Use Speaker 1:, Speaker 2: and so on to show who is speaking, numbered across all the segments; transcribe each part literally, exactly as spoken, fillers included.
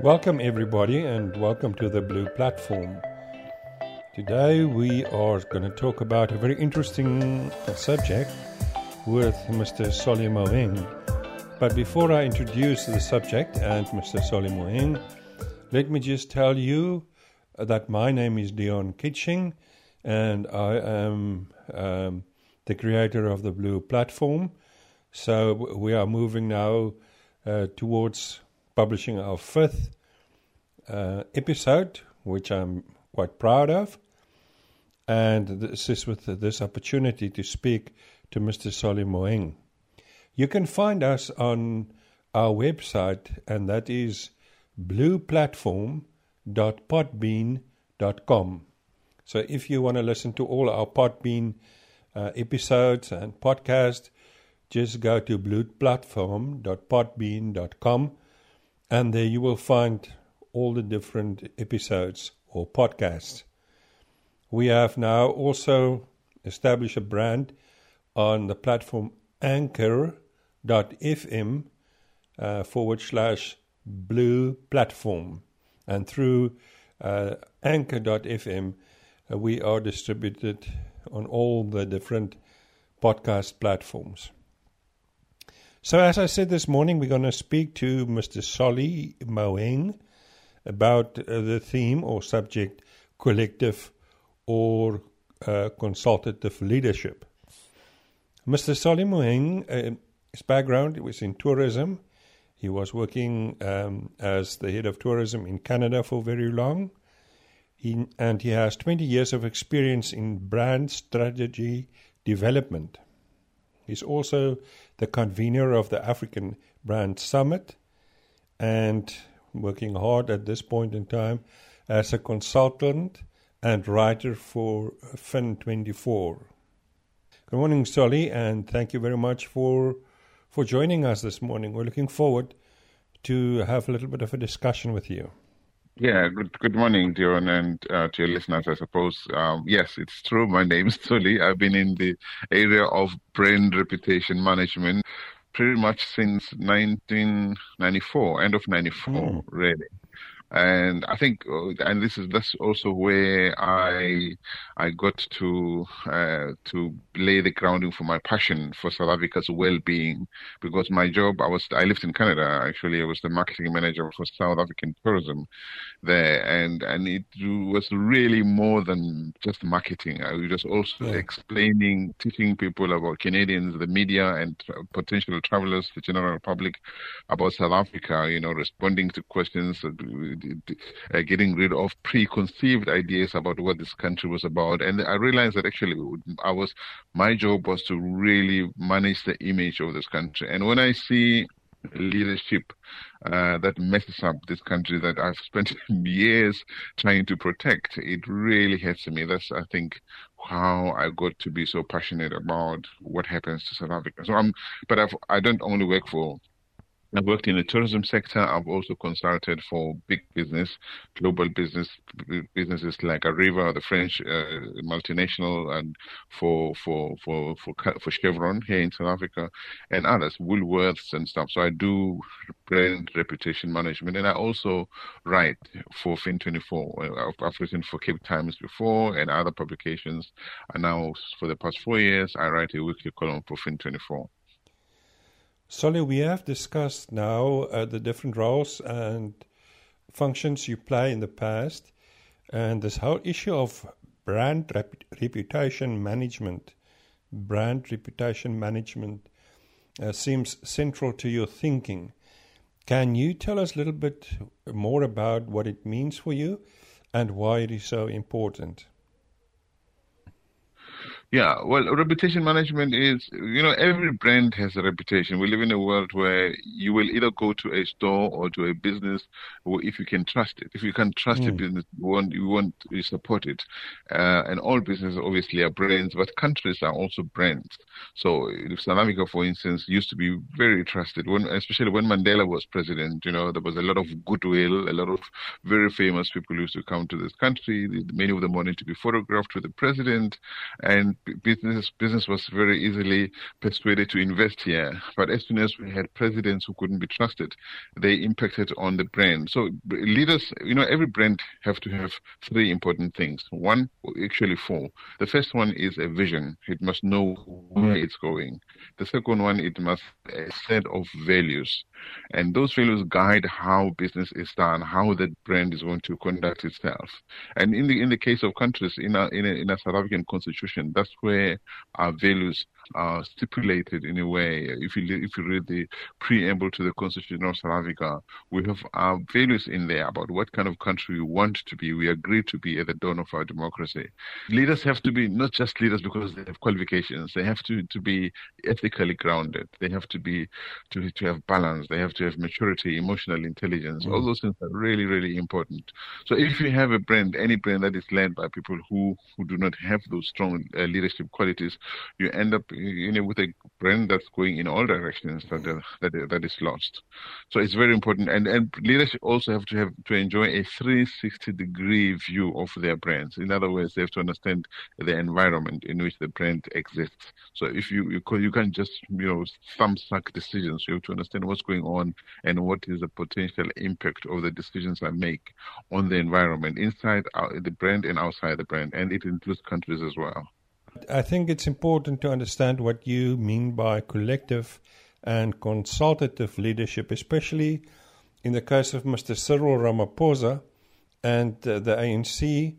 Speaker 1: Welcome everybody and welcome to the Blue Platform. Today we are going to talk about a very interesting subject with Mister Solly Moeng. But before I introduce the subject and Mister Solly Moeng, let me just tell you that my name is Dion Kitching and I am um, the creator of the Blue Platform. So we are moving now uh, towards publishing our fifth uh, episode, which I'm quite proud of. And this is with this opportunity to speak to Mister Solly Moeng. You can find us on our website, and that is blue platform dot podbean dot com. So if you want to listen to all our Podbean uh, episodes and podcasts, just go to blue platform dot podbean dot com, and there you will find all the different episodes or podcasts. We have now also established a brand on the platform anchor dot f m uh, forward slash blue platform. And through uh, anchor dot f m, uh, we are distributed on all the different podcast platforms. So as I said this morning, we're going to speak to Mister Solly Moeng about uh, the theme or subject, collective or uh, consultative leadership. Mister Solly Moeng, uh, his background was in tourism. He was working um, as the head of tourism in Canada for very long. He, and he has twenty years of experience in brand strategy development. He's also the convener of the African Brand Summit and working hard at this point in time as a consultant and writer for Fin twenty-four. Good morning, Solly, and thank you very much for for joining us this morning. We're looking forward to have a little bit of a discussion with you.
Speaker 2: Yeah, good good morning, Dion, and uh, to your listeners, I suppose. Um, yes, it's true. My name is Solly. I've been in the area of brand reputation management pretty much since nineteen ninety-four, end of ninety-four, mm. really. And I think, and this is that's also where I I got to uh, to lay the grounding for my passion for South Africa's well-being, because my job I was I lived in Canada actually. I was the marketing manager for South African tourism there, and and it was really more than just marketing. I was just also yeah. explaining, teaching people about Canadians, the media, and tra- potential travelers, the general public, about South Africa. You know, responding to questions. Uh, getting rid of preconceived ideas about what this country was about. And I realized that actually I was my job was to really manage the image of this country. And when I see leadership uh, that messes up this country that I've spent years trying to protect, it really hurts me. That's, I think, how I got to be so passionate about what happens to South Africa. So I'm, but I've, I don't only work for I've worked in the tourism sector. I've also consulted for big business, global business, businesses like Arriva, the French uh, multinational, and for for for for for Chevron here in South Africa, and others, Woolworths and stuff. So I do brand reputation management, and I also write for Fin twenty-four. I've, I've written for Cape Times before and other publications, and now for the past four years, I write a weekly column for Fin twenty-four.
Speaker 1: Solly, we have discussed now uh, the different roles and functions you play in the past, and this whole issue of brand rep- reputation management, brand reputation management uh, seems central to your thinking. Can you tell us a little bit more about what it means for you and why it is so important?
Speaker 2: Yeah, well, reputation management is, you know, every brand has a reputation. We live in a world where you will either go to a store or to a business if you can trust it. If you can trust mm. a business, you want, you want to support it. Uh, and all businesses obviously are brands, but countries are also brands. So South Africa, for instance, used to be very trusted, when, especially when Mandela was president. You know, there was a lot of goodwill, a lot of very famous people used to come to this country. Many of them wanted to be photographed with the president. And business business was very easily persuaded to invest here. But as soon as we had presidents who couldn't be trusted, they impacted on the brand. So leaders, you know, every brand have to have three important things. One, actually four. The first one is a vision. It must know where it's going. The second one, it must have a set of values. And those values guide how business is done, how that brand is going to conduct itself. And in the in the case of countries, in a in a, in a South African constitution, that's where our values are stipulated in a way. If you if you read the preamble to the Constitution of South Africa, we have our values in there about what kind of country we want to be. We agree to be at the dawn of our democracy. Leaders have to be not just leaders because they have qualifications. They have to, to be ethically grounded. They have to be to to have balance. They have to have maturity, emotional intelligence. Mm. All those things are really really important. So if you have a brand, any brand that is led by people who who do not have those strong uh, leadership qualities, you end up you know with a brand that's going in all directions that uh, that that is lost. So it's very important, and and leaders also have to have to enjoy a three sixty degree view of their brands. In other words, they have to understand the environment in which the brand exists. So if you you, you can't just you know thumb suck decisions, you have to understand what's going on and what is the potential impact of the decisions I make on the environment inside the brand and outside the brand, and it includes countries as well.
Speaker 1: I think it's important to understand what you mean by collective and consultative leadership, especially in the case of Mister Cyril Ramaphosa and uh, the A N C,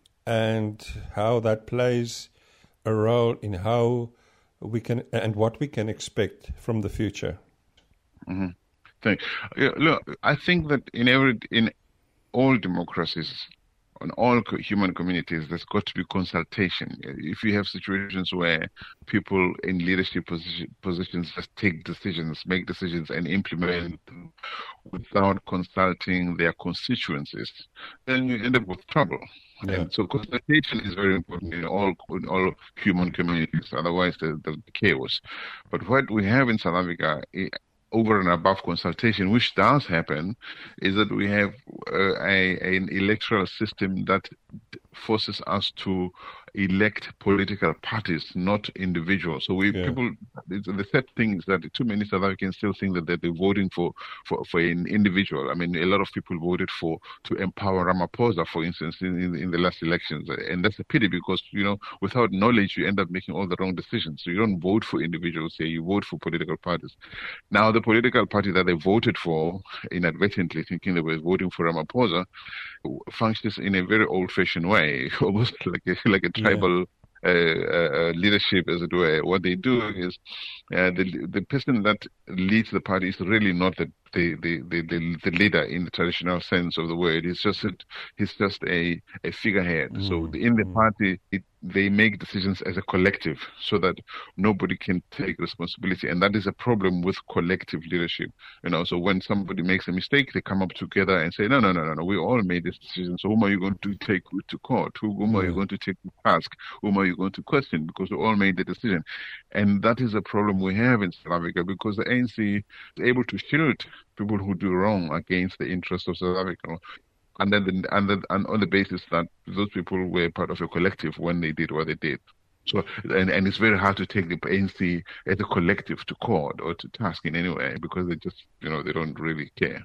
Speaker 1: and how that plays a role in how we can and what we can expect from the future.
Speaker 2: Mm-hmm. Thank you. Yeah, look, I think that in every in all democracies, on all human communities, there's got to be consultation. If you have situations where people in leadership position, positions just take decisions, make decisions and implement them without consulting their constituencies, then you end up with trouble. Yeah. And so consultation is very important in all in all human communities. Otherwise, there's the chaos. But what we have in South Africa, it, over and above consultation, which does happen, is that we have uh, a an electoral system that forces us to elect political parties, not individuals. So we yeah. people, the sad thing is that too many South Africans still think that they're voting for, for, for an individual. I mean, a lot of people voted for to empower Ramaphosa, for instance, in, in, in the last elections. And that's a pity because, you know, without knowledge, you end up making all the wrong decisions. So you don't vote for individuals here, you vote for political parties. Now, the political party that they voted for, inadvertently thinking they were voting for Ramaphosa, functions in a very old-fashioned way, almost like a, like a tribal yeah. uh, uh, leadership, as it were. What they do is uh, the the person that leads the party is really not the the, the, the, the leader in the traditional sense of the word. He's just a, he's just a, a figurehead. Mm. So in the party, it, they make decisions as a collective so that nobody can take responsibility. And that is a problem with collective leadership. You know, so when somebody makes a mistake, they come up together and say, no, no, no, no, no, we all made this decision. So whom are you going to take to court? Whom are you going to take to task? Whom are you going to question? Because we all made the decision. And that is a problem we have in South Africa because the A N C is able to shield people who do wrong against the interests of South Africa. And then, the, and, the, and on the basis that those people were part of a collective when they did what they did. So, and, and it's very hard to take the A N C as a collective to court or to task in any way because they just, you know, they don't really care.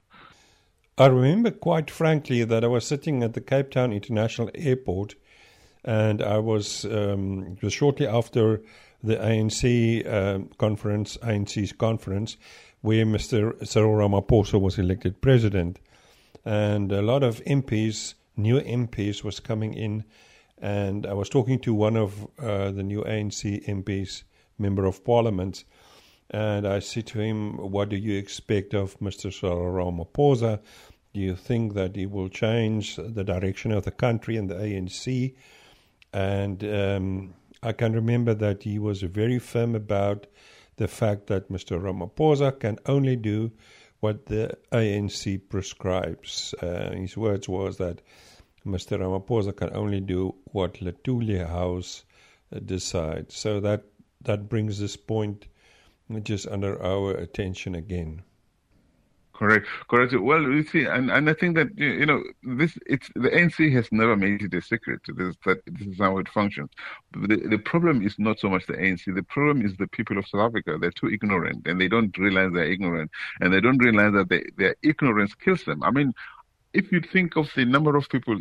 Speaker 1: I remember quite frankly that I was sitting at the Cape Town International Airport, and I was, um, it was shortly after the A N C um, conference, A N C's conference, where Mister Cyril Ramaphosa was elected president. And a lot of M Ps, new M Ps, was coming in. And I was talking to one of uh, the new A N C M Ps, Member of Parliament. And I said to him, what do you expect of Mister Cyril Ramaphosa? Do you think that he will change the direction of the country and the A N C? And um, I can remember that he was very firm about the fact that Mister Ramaphosa can only do what the A N C prescribes. Uh, his words was that Mister Ramaphosa can only do what Lutuli House uh, decides. So that, that brings this point just under our attention again.
Speaker 2: Correct, correct. Well, you see, and, and I think that you you know this it's the A N C has never made it a secret this, that this is how it functions. The the problem is not so much the A N C. The problem is the people of South Africa. They're too ignorant, and they don't realize they're ignorant, and they don't realize that they, their ignorance kills them. I mean, if you think of the number of people,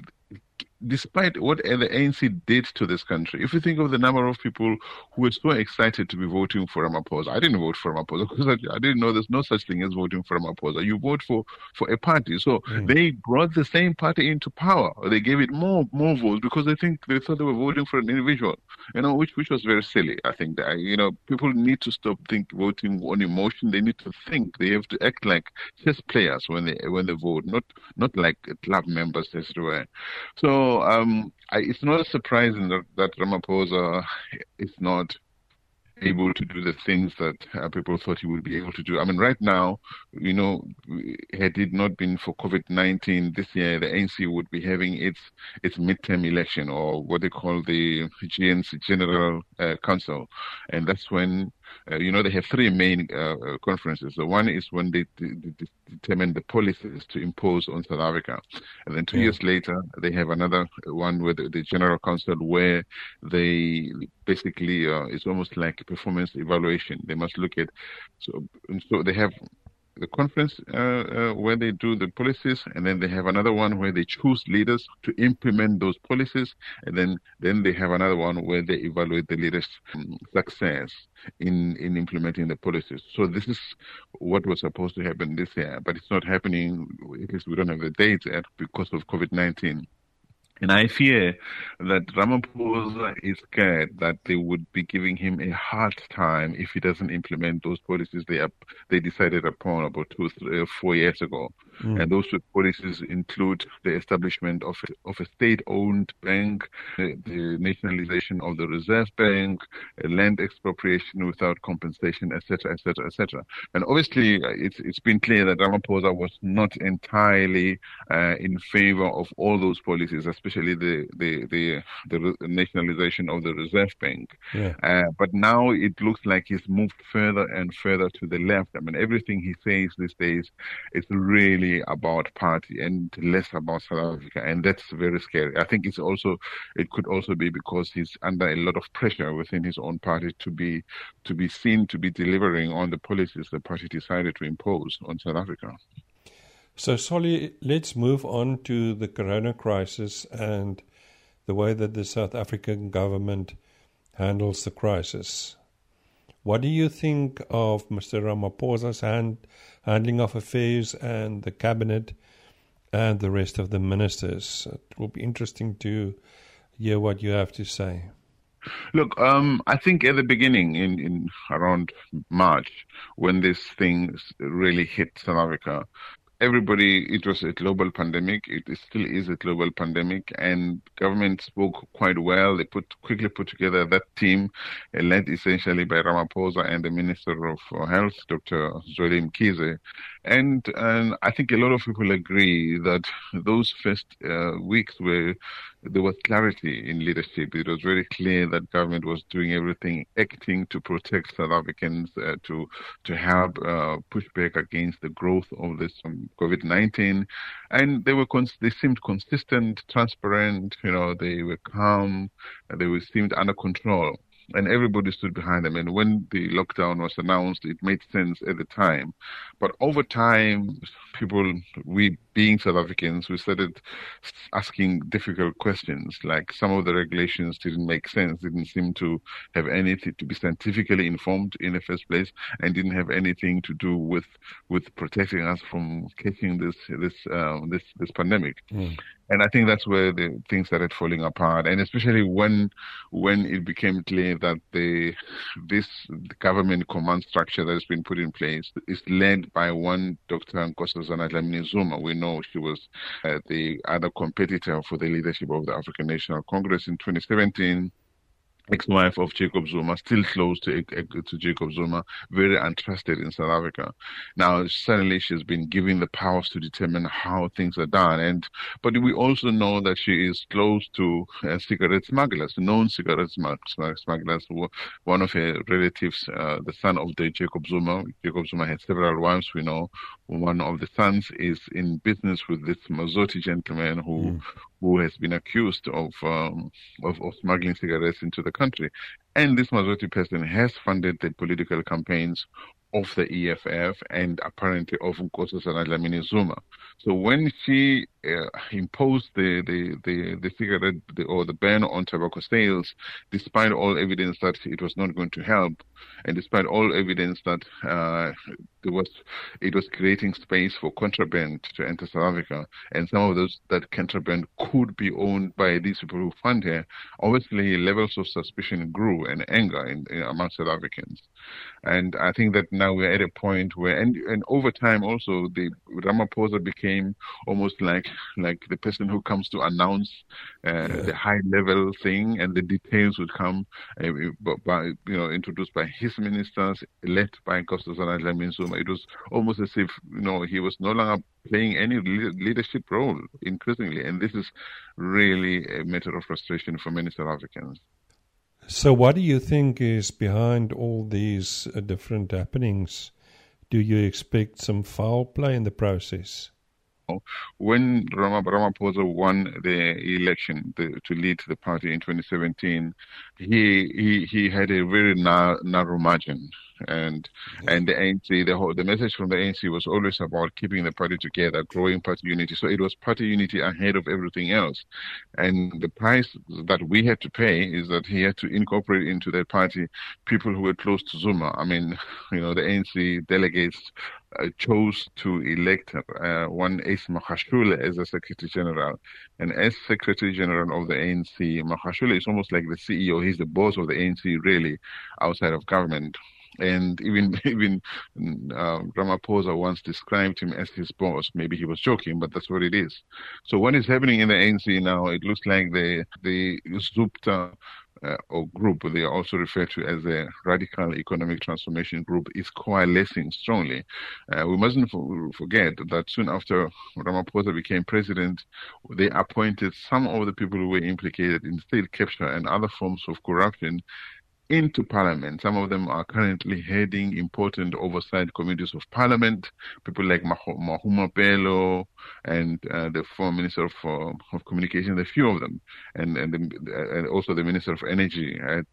Speaker 2: despite what the A N C did to this country, if you think of the number of people who were so excited to be voting for Ramaphosa, I didn't vote for Ramaphosa because I, I didn't know there's no such thing as voting for Ramaphosa. You vote for, for a party. So
Speaker 1: Mm.
Speaker 2: they brought the same party into power. They gave it more more votes because they think they thought they were voting for an individual, you know, which which was very silly. I think that you know people need to stop think voting on emotion. They need to think. They have to act like chess players when they when they vote, not not like club members as it were. So um, I, it's not surprising that, that Ramaphosa is not able to do the things that uh, people thought he would be able to do. I mean, right now, you know, had it not been for COVID nineteen this year, the A N C would be having its its midterm election, or what they call the G N C, General uh, Council. And that's when, uh, you know, they have three main uh, uh, conferences. The one is when they d- d- determine the policies to impose on South Africa. And then two
Speaker 1: Yeah.
Speaker 2: years later, they have another one with the, the General Council where they basically, uh, it's almost like a performance evaluation. They must look at, so, and so they have the conference uh, uh, where they do the policies, and then they have another one where they choose leaders to implement those policies, and then then they have another one where they evaluate the leaders' um, success in in implementing the policies. So this is what was supposed to happen this year, but it's not happening. At least we don't have the date yet because of COVID nineteen. And I fear that Ramaphosa is scared that they would be giving him a hard time if he doesn't implement those policies they up, they decided upon about two, three, or four years ago.
Speaker 1: Mm.
Speaker 2: And those policies include the establishment of a, of a state-owned bank, the, the nationalization of the Reserve Bank, a land expropriation without compensation, et cetera, et cetera, et cetera. And obviously, uh, it's it's been clear that Ramaphosa was not entirely uh, in favor of all those policies, especially the the the, the nationalization of the Reserve Bank.
Speaker 1: Yeah.
Speaker 2: Uh, but now it looks like he's moved further and further to the left. I mean, everything he says these days is really about party and less about South Africa, and that's very scary. I think it's also it could also be because he's under a lot of pressure within his own party to be to be seen to be delivering on the policies the party decided to impose on South Africa.
Speaker 1: So, Solly, let's move on to the corona crisis and the way that the South African government handles the crisis. What do you think of Mister Ramaphosa's hand, handling of affairs and the cabinet and the rest of the ministers? It will be interesting to hear what you have to say.
Speaker 2: Look, um, I think at the beginning, in, in around March, when this thing really hit South Africa, everybody, it was a global pandemic. It still is a global pandemic, and government spoke quite well. They put quickly put together that team, uh, led essentially by Ramaphosa and the Minister of Health, Doctor Zweli Mkhize. And, and I think a lot of people agree that those first uh, weeks were there was clarity in leadership. It was very clear that government was doing everything, acting to protect South Africans, uh, to to help uh, push back against the growth of this um, COVID nineteen. And they were cons- they seemed consistent, transparent. You know, they were calm. They were seemed under control. And everybody stood behind them. And when the lockdown was announced, it made sense at the time. But over time, people, we being South Africans, we started asking difficult questions. Like some of the regulations didn't make sense, didn't seem to have anything to be scientifically informed in the first place, and didn't have anything to do with with protecting us from catching this this uh, this this pandemic. Mm. And I think that's where the things started falling apart, and especially when when it became clear that the this government command structure that has been put in place is led by one Doctor Nkosazana Dlamini-Zuma. We know she was uh, the other competitor for the leadership of the African National Congress in twenty seventeen. ex-wife of Jacob Zuma, still close to to Jacob Zuma, very untrusted in South Africa. Now, suddenly she's been given the powers to determine how things are done. And but we also know that she is close to uh, cigarette smugglers, known cigarette smugglers. One of her relatives, uh, the son of the Jacob Zuma, Jacob Zuma had several wives. We know one of the sons is in business with this Mazoti gentleman who. Mm. who has been accused of, um, of of smuggling cigarettes into the country. And this Mazoti person has funded the political campaigns of the E F F and apparently of Nkosazana Dlamini Zuma. So when she uh, imposed the, the, the, the cigarette the, or the ban on tobacco sales, despite all evidence that it was not going to help, and despite all evidence that uh, there was it was creating space for contraband to enter South Africa, and some of those that contraband could be owned by these people who fund her, obviously levels of suspicion grew and anger in, in among South Africans. And I think that now we're at a point where, and, and over time also, the Ramaphosa became almost like like the person who comes to announce uh, yeah. the high-level thing, and the details would come uh, by, you know, introduced by his ministers, led by Nkosazana Dlamini Zuma. It was almost as if, you know, he was no longer playing any leadership role increasingly, and this is really a matter of frustration for many South Africans.
Speaker 1: So what do you think is behind all these uh, different happenings? Do you expect some foul play in the process?
Speaker 2: When Ramaphosa won the election the, to lead the party in twenty seventeen, he he, he had a very narrow, narrow margin. And yeah. and the A N C, the whole the message from the A N C was always about keeping the party together, growing party unity. So it was party unity ahead of everything else. And the price that we had to pay is that he had to incorporate into that party people who were close to Zuma. I mean, you know, the A N C delegates uh, chose to elect uh, one Ace Magashule as a Secretary General. And as Secretary General of the A N C, Magashule is almost like the C E O. He's the boss of the A N C, really, outside of government. And even even uh, Ramaphosa once described him as his boss. Maybe he was joking, but that's what it is. So what is happening in the A N C now, it looks like the, the Zupta uh, or group, they are also referred to as the Radical Economic Transformation Group, is coalescing strongly. Uh, we mustn't forget that soon after Ramaphosa became president, they appointed some of the people who were implicated in state capture and other forms of corruption into parliament. Some of them are currently heading important oversight committees of parliament, people like Mahuma Bello and uh, the former minister of, uh, of communication, a few of them, and and, the, and also the minister of energy. At,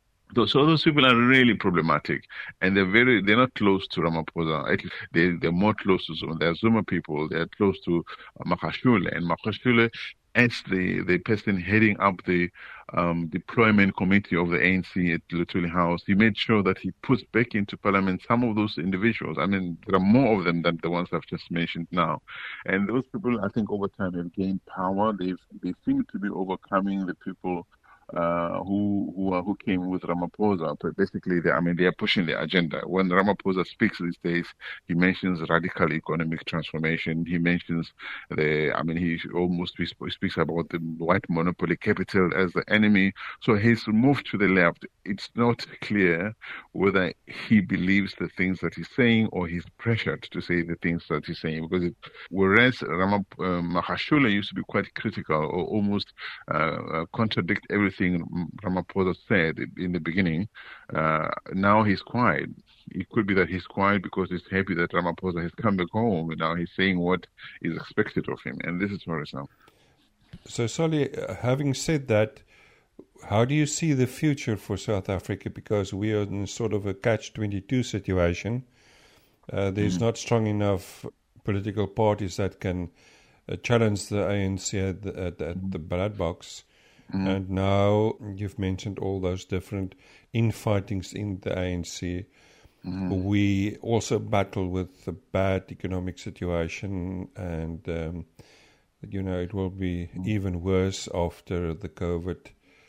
Speaker 2: so those people are really problematic, and they're very, they're not close to Ramaphosa. They, they're more close to Zuma. They're Zuma people. They're close to uh, Magashule, and Magashule, as the, the person heading up the um, deployment committee of the A N C at Luthuli House, he made sure that he puts back into parliament some of those individuals. I mean, there are more of them than the ones I've just mentioned now. And those people, I think, over time have gained power. They've, they seem to be overcoming the people Uh, who who, are, who came with Ramaphosa. But basically, they, I mean, they are pushing the agenda. When Ramaphosa speaks these days, he mentions radical economic transformation. He mentions the, I mean, he almost speaks about the white monopoly capital as the enemy. So he's moved to the left. It's not clear whether he believes the things that he's saying or he's pressured to say the things that he's saying. Because it, whereas Ramap, uh, Magashule used to be quite critical or almost uh, uh, contradict everything Ramaphosa said in the beginning, uh, now he's quiet. It could be that he's quiet because he's happy that Ramaphosa has come back home, and now he's saying what is expected of him, and this is worrisome.
Speaker 1: So, Solly, having said that, how do you see the future for South Africa? Because we are in sort of a catch twenty-two situation. Uh, there's mm-hmm. not strong enough political parties that can uh, challenge the A N C at the, at, at the ballot box. Mm. And now you've mentioned all those different infightings in the A N C. Mm. We also battle with the bad economic situation, and um, you know it will be mm. even worse after the COVID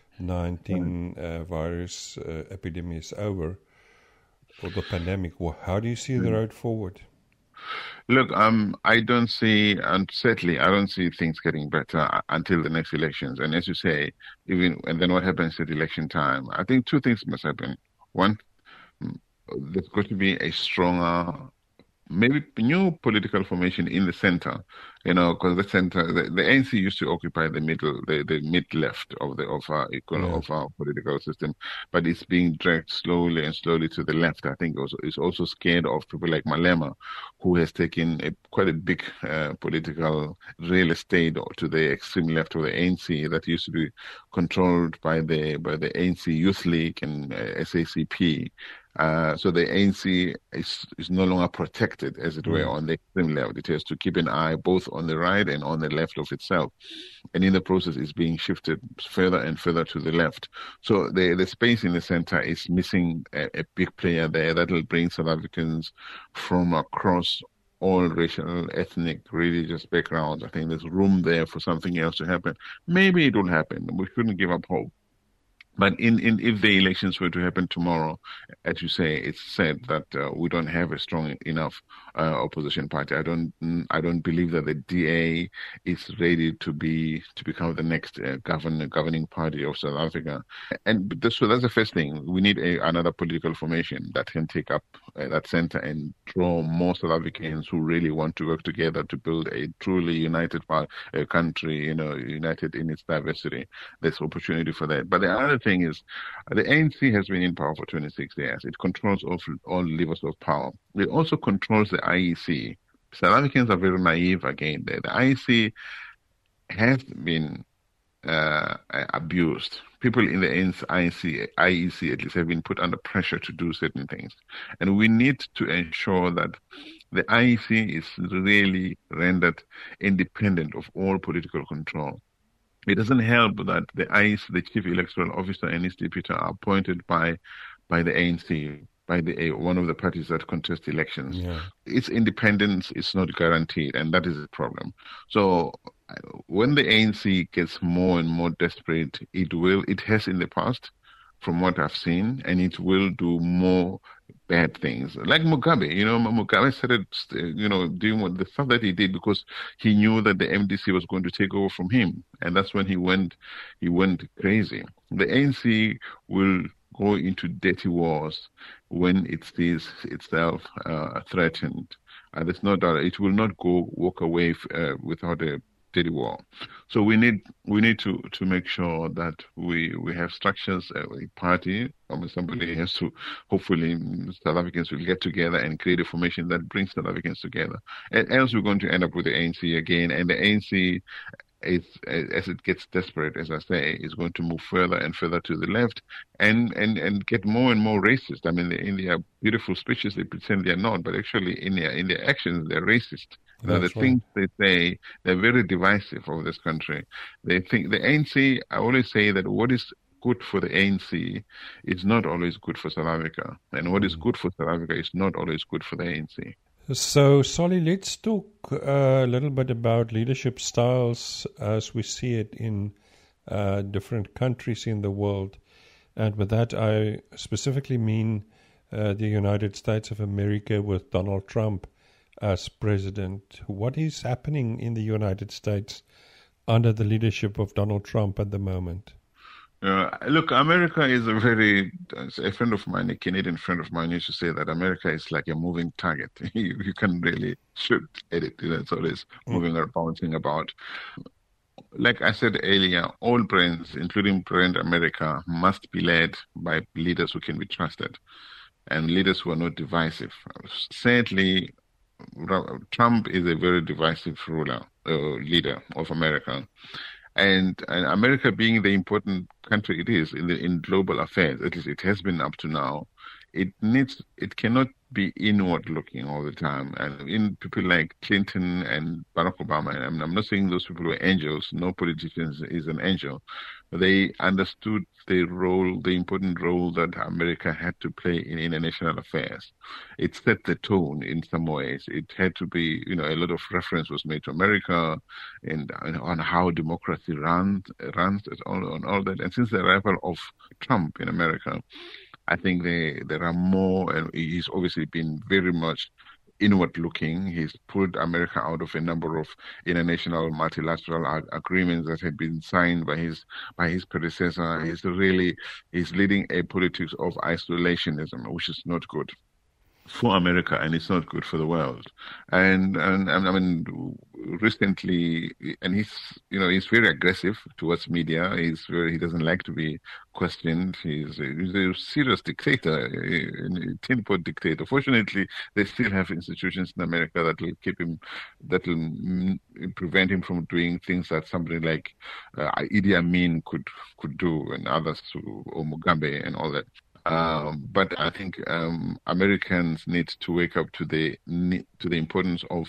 Speaker 1: nineteen uh, virus uh, epidemic is over, or the pandemic. How do you see mm. the road forward?
Speaker 2: Look, um, I don't see, and certainly I don't see things getting better until the next elections. And as you say, even and then what happens at election time? I think two things must happen. One, mm, there's got to be a stronger, maybe new political formation in the center, you know, because the center, the, the A N C used to occupy the middle, the, the mid left of the of our econo-
Speaker 1: Yeah.
Speaker 2: of our political system, but it's being dragged slowly and slowly to the left. I think also it's also scared of people like Malema, who has taken a quite a big uh, political real estate to the extreme left of the A N C that used to be controlled by the by the A N C Youth League and uh, S A C P. Uh, so the A N C is, is no longer protected, as it were,
Speaker 1: Mm.
Speaker 2: on the extreme left. It has to keep an eye both on the right and on the left of itself. And in the process, it's being shifted further and further to the left. So the, the space in the center is missing a, a big player there that will bring South Africans from across all racial, ethnic, religious backgrounds. I think there's room there for something else to happen. Maybe it will happen. We shouldn't give up hope. But in, in if the elections were to happen tomorrow, as you say, it's said that uh, we don't have a strong enough uh, opposition party. I don't I don't believe that the D A is ready to be to become the next uh, govern, governing party of South Africa. And this, so that's the first thing. We need a, another political formation that can take up uh, that center and draw more South Africans who really want to work together to build a truly united part, uh, country, you know, united in its diversity. There's opportunity for that. But the other thing is, the A N C has been in power for twenty-six years. It controls all, all levers of power. It also controls the I E C. South Africans are very naive again there. The I E C has been uh, abused. People in the I E C, I E C at least have been put under pressure to do certain things. And we need to ensure that the I E C is really rendered independent of all political control. It doesn't help that the I E C, the chief electoral officer, and his deputy are appointed by by the A N C, by the one of the parties that contest elections.
Speaker 1: Yeah.
Speaker 2: Its independence is not guaranteed, and that is the problem. So when the A N C gets more and more desperate, it will, it has in the past, from what I've seen, and it will do more bad things. Like Mugabe, you know, Mugabe started, you know, doing what the stuff that he did because he knew that the M D C was going to take over from him, and that's when he went, he went crazy. The A N C will go into dirty wars when it sees itself uh, threatened. And there's no doubt it will not go walk away uh, without a dirty war. So we need we need to to make sure that we we have structures, uh, a party. I mean, somebody has to. Hopefully, South Africans will get together and create a formation that brings South Africans together. And else, we're going to end up with the A N C again, and the A N C, is, as it gets desperate, as I say, is going to move further and further to the left and, and, and get more and more racist. I mean, in their beautiful speeches, they pretend they're not, but actually in their in their actions, they're racist. You know, the
Speaker 1: That's right.
Speaker 2: things they say, they're very divisive of this country. They think the A N C, I always say that what is good for the A N C is not always good for South Africa. And what is good for South Africa is not always good for the A N C.
Speaker 1: So, Solly, let's talk a little bit about leadership styles as we see it in uh, different countries in the world. And with that, I specifically mean uh, the United States of America with Donald Trump as president. What is happening in the United States under the leadership of Donald Trump at the moment?
Speaker 2: Uh, look, America is a very, a friend of mine, a Canadian friend of mine used to say that America is like a moving target. you, you can really shoot at it. You know, it's always moving or bouncing about. Like I said earlier, all brands, including brand America, must be led by leaders who can be trusted and leaders who are not divisive. Sadly, Trump is a very divisive ruler, uh, leader of America. And, and America being the important country it is in the in global affairs, at least it has been up to now, it needs it cannot be inward looking all the time. And in people like Clinton and Barack Obama, and I'm, I'm not saying those people were angels, no politician is an angel, but they understood the role, the important role that America had to play in international affairs. It set the tone in some ways. It had to be, you know, a lot of reference was made to America and, and on how democracy runs, runs on, on all that. And since the arrival of Trump in America, I think they, there are more, and he's obviously been very much inward-looking. He's pulled America out of a number of international multilateral ag- agreements that had been signed by his by his predecessor. He's really he's leading a politics of isolationism, which is not good for America, and it's not good for the world. And and, and I mean, recently, and he's you know he's very aggressive towards media. He's very he doesn't like to be questioned. He's a, he's a serious dictator, a, a tin pot dictator. Fortunately, they still have institutions in America that will keep him, that will mm, prevent him from doing things that somebody like uh, Idi Amin could could do, and others, or Mugabe and all that. Um, but I think um, Americans need to wake up to the to the importance of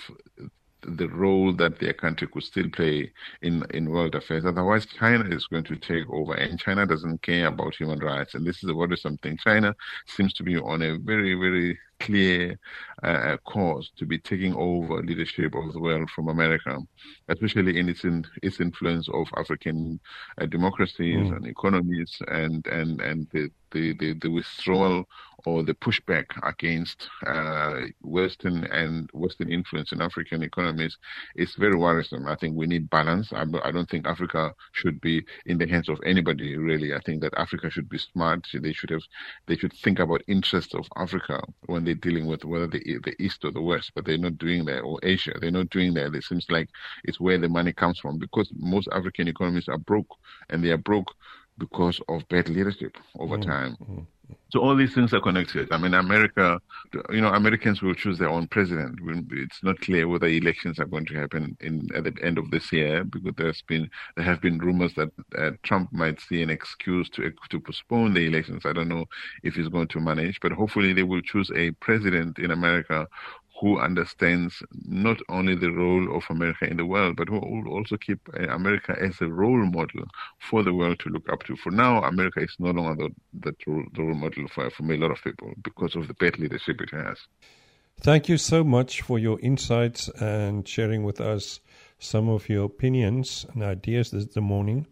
Speaker 2: the role that their country could still play in, in world affairs. Otherwise, China is going to take over, and China doesn't care about human rights. And this is a worrisome thing. China seems to be on a very, very clear uh, course to be taking over leadership of the world from America, especially in its in, its influence of African uh, democracies mm. and economies, and and and the the, the, the withdrawal or the pushback against uh, Western and Western influence in African economies is very worrisome. I think we need balance. I, I don't think Africa should be in the hands of anybody, really. I think that Africa should be smart. They should have, they should think about interests of Africa when they're dealing with whether the the East or the West. But they're not doing that, or Asia. They're not doing that. It seems like it's where the money comes from, because most African economies are broke, and they are broke because of bad leadership over mm-hmm. time. So all these things are connected. I mean, America, you know, Americans will choose their own president. It's not clear whether elections are going to happen in at the end of this year, because there's been there have been rumors that uh, Trump might see an excuse to to postpone the elections. I don't know if he's going to manage, but hopefully they will choose a president in America who understands not only the role of America in the world, but who will also keep America as a role model for the world to look up to. For now, America is no longer the, the, role, the role model for, for a lot of people because of the bad leadership it has.
Speaker 1: Thank you so much for your insights and sharing with us some of your opinions and ideas this morning.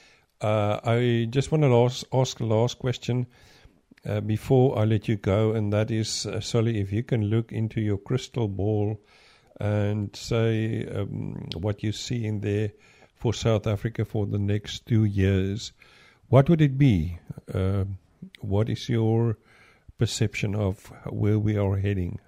Speaker 1: Uh, I just want to ask, ask a last question. Uh, before I let you go, and that is, uh, Solly, if you can look into your crystal ball and say um, what you see in there for South Africa for the next two years, what would it be? Uh, what is your perception of where we are heading?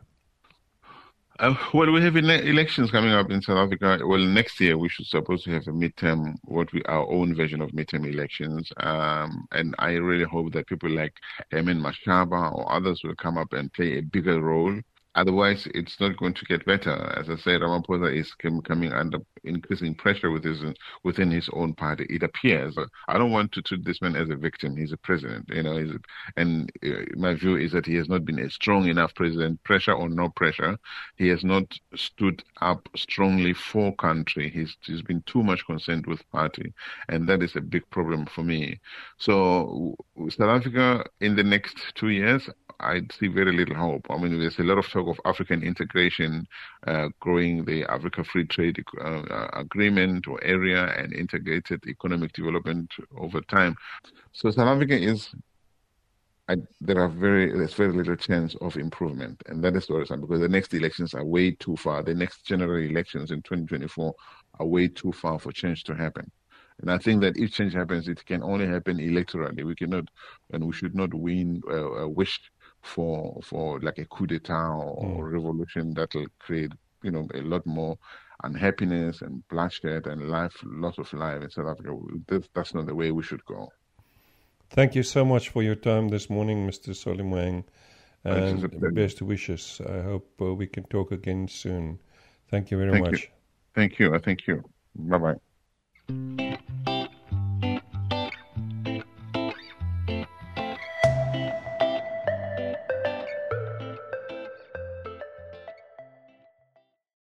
Speaker 2: Uh, well, we have ele- elections coming up in South Africa. Well, next year we should suppose to have a midterm, what we our own version of midterm elections. Um, and I really hope that people like Herman Mashaba or others will come up and play a bigger role. Otherwise, it's not going to get better. As I said, Ramaphosa is coming under increasing pressure with his, within his own party. It appears. I don't want to treat this man as a victim. He's a president, you know. He's a, and uh, my view is that he has not been a strong enough president, pressure or no pressure. He has not stood up strongly for country. He's, he's been too much concerned with party, and that is a big problem for me. So South Africa in the next two years, I see very little hope. I mean, there's a lot of talk of African integration, uh, growing the Africa Free Trade uh, Agreement or area, and integrated economic development over time. So South Africa is, I, there are very there's very little chance of improvement, and that is worrisome because the next elections are way too far. The next general elections in twenty twenty-four are way too far for change to happen. And I think that if change happens, it can only happen electorally. We cannot, and we should not win, uh, wish for for like a coup d'etat or mm. revolution that will create, you know, a lot more unhappiness and bloodshed and life, loss of life in South Africa. That, that's not the way we should go.
Speaker 1: Thank you so much for your time this morning, Mister Solly Moeng, and best wishes. I hope uh, we can talk again soon. Thank you very
Speaker 2: Thank
Speaker 1: much.
Speaker 2: You. Thank you. Thank you. Bye-bye.